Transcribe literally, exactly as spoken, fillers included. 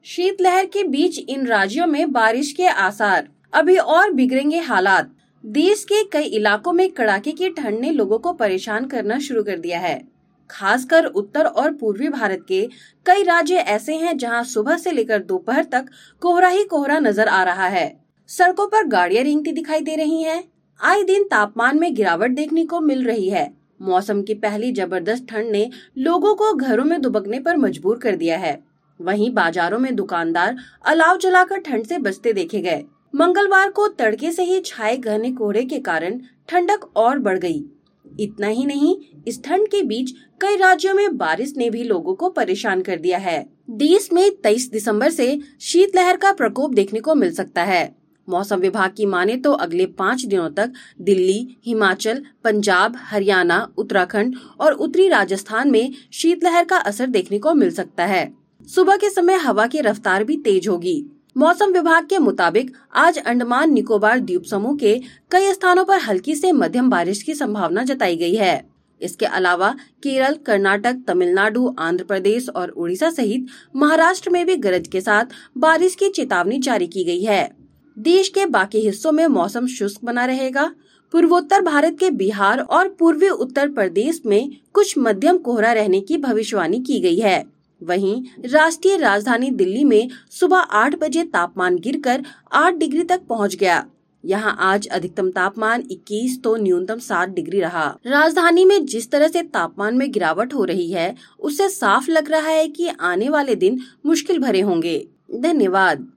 शीतलहर के बीच इन राज्यों में बारिश के आसार, अभी और बिगड़ेंगे हालात। देश के कई इलाकों में कड़ाके की ठंड ने लोगों को परेशान करना शुरू कर दिया है। खासकर उत्तर और पूर्वी भारत के कई राज्य ऐसे हैं जहां सुबह से लेकर दोपहर तक कोहरा ही कोहरा नजर आ रहा है। सड़कों पर गाड़ियां रेंगती दिखाई दे रही हैं। आए दिन तापमान में गिरावट देखने को मिल रही है। मौसम की पहली जबरदस्त ठंड ने लोगों को घरों में दुबकने पर मजबूर कर दिया है। वहीं बाजारों में दुकानदार अलाव जलाकर ठंड से बचते देखे गए। मंगलवार को तड़के से ही छाए घने कोहरे के कारण ठंडक और बढ़ गई। इतना ही नहीं, इस ठंड के बीच कई राज्यों में बारिश ने भी लोगों को परेशान कर दिया है। देश में तेईस दिसंबर से शीतलहर का प्रकोप देखने को मिल सकता है। मौसम विभाग की माने तो अगले पाँच दिनों तक दिल्ली, हिमाचल, पंजाब, हरियाणा, उत्तराखंड और उत्तरी राजस्थान में शीतलहर का असर देखने को मिल सकता है। सुबह के समय हवा की रफ्तार भी तेज होगी। मौसम विभाग के मुताबिक आज अंडमान निकोबार द्वीप समूह के कई स्थानों पर हल्की से मध्यम बारिश की संभावना जताई गई है। इसके अलावा केरल, कर्नाटक, तमिलनाडु, आंध्र प्रदेश और उड़ीसा सहित महाराष्ट्र में भी गरज के साथ बारिश की चेतावनी जारी की गई है। देश के बाकी हिस्सों में मौसम शुष्क बना रहेगा। पूर्वोत्तर भारत के बिहार और पूर्वी उत्तर प्रदेश में कुछ मध्यम कोहरा रहने की भविष्यवाणी की गई है। वहीं राष्ट्रीय राजधानी दिल्ली में सुबह आठ बजे तापमान गिरकर आठ डिग्री तक पहुंच गया। यहां आज अधिकतम तापमान इक्कीस तो न्यूनतम सात डिग्री रहा। राजधानी में जिस तरह से तापमान में गिरावट हो रही है, उससे साफ लग रहा है कि आने वाले दिन मुश्किल भरे होंगे। धन्यवाद।